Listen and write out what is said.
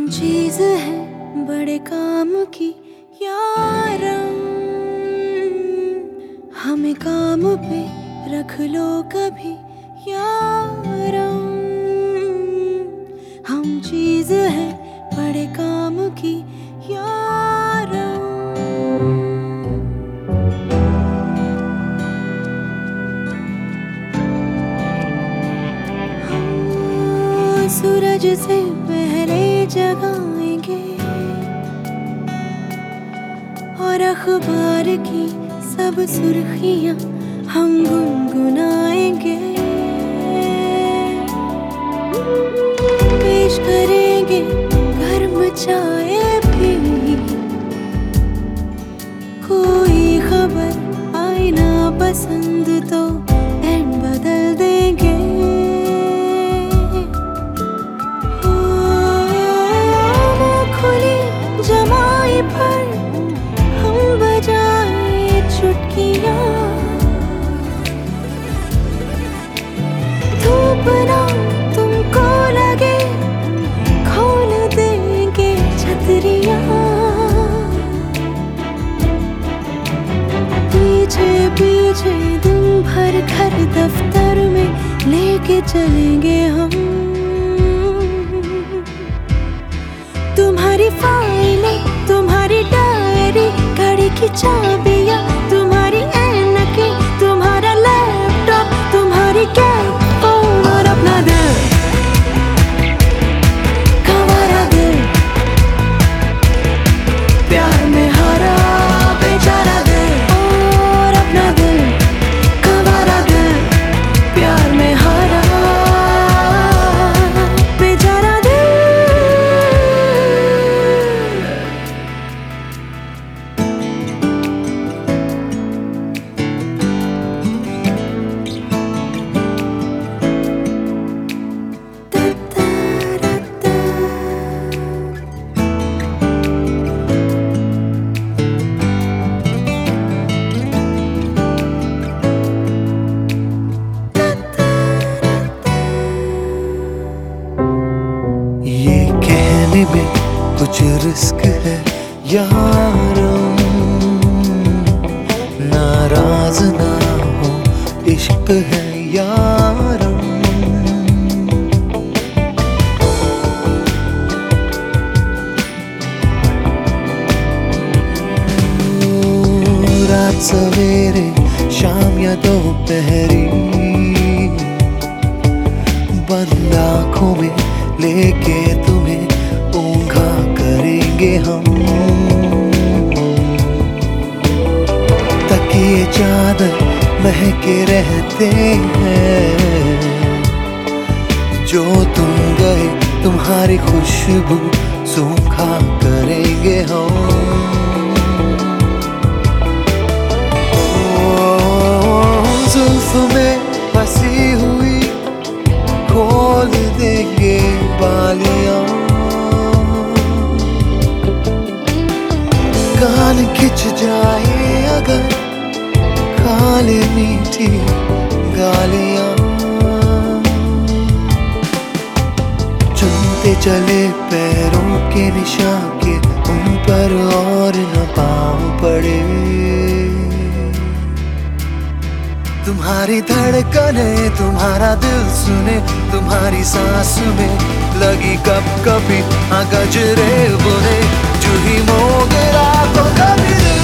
चीज है बड़े काम की यारम, हमें काम पे रख लो कभी यारम। हम चीज है बड़े काम की यारम। हम सूरज से पहले जगाएंगे और अखबार की सब सुर्खियां हम गुनगुनाएंगे। पेश करेंगे गर्म चाय भी, कोई खबर आए ना पसंद तो एंड बदल देंगे। खुली जमाई पर हम बजाए चुटकियां, धूप ना तुमको लगे खोल देंगे छतरियां। पीछे पीछे दिन भर घर दफ्तर में लेके चलेंगे हम। तुम्हारी फाइलें, तुम्हारी डायरी, गाड़ी की चाबियां, तुम्हारी ऐनकें, तुम्हारा लैपटॉप, तुम्हारी कैब, फोन और अपना दिल, गंवारा दिल, प्यार में हारा बेचारा दिल, और अपना दिल, गंवारा दिल, प्यार में हारा बेचारा दिल। में कुछ रिस्क है यारम, नाराज ना हो इश्क है यारम। रात सवेरे शाम या दोपहरी, बंद आँखों में लेके तुम्हें ऊँघा करेंगे हम। तकिए चादर महके रहते हैं, जो तुम गए तुम्हारी खुशबू सूखा करेंगे हम। जुल्फ में फंसी हुई खोल देंगे बालियां, कान खिंच जाए अगर खाले मीठी गालियां। चुनते चले पैरों के निशान के उन पर और न पाँव पड़े। तुम्हारी धड़कने तुम्हारा दिल सुने, तुम्हारी सांस में लगी कब कभी गजरे बुने। जूही मोगरा तो कभी